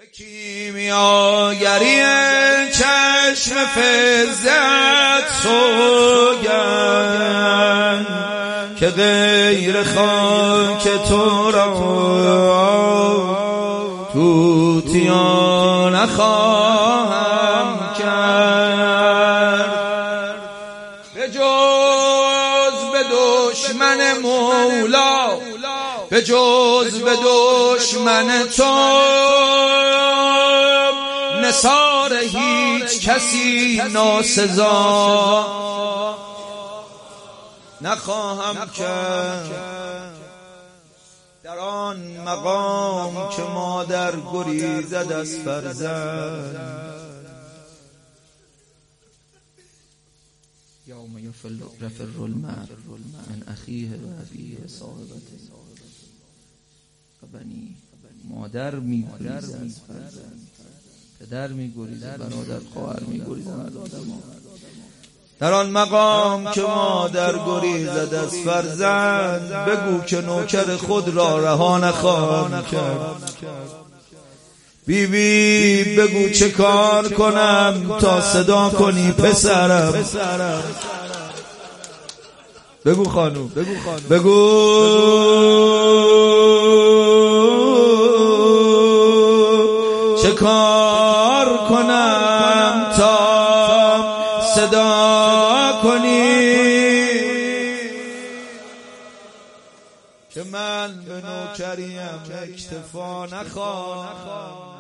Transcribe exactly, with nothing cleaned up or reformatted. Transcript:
کیمیاگری چشم فزت سوگند که غیر خاک تو را توتیا نخواهم کرد. به جز به دشمن مولا، به جز به دشمن تو نثار هیچ کسی ناسزا نخواهم کرد. در آن مقام که مادر گریزد از فرزند، یوم یفر المرء من اخیه و ابیه و صاحبته و بنی. مادر میگریزد از فرزند، پدر میگریزد، برادر خواهر میگریزد از آدم. در آن مقام که مادر گریزد از فرزند، بگو که نوکر خود را رها نخواهم کرد. بی بی بگو چه کار کنم تا صدا کنی پسرم. بگو خانوم، بگو خانوم، بگو چه کار کنم تا صدا کنی که من به نوکریم اکتفا نخواهم.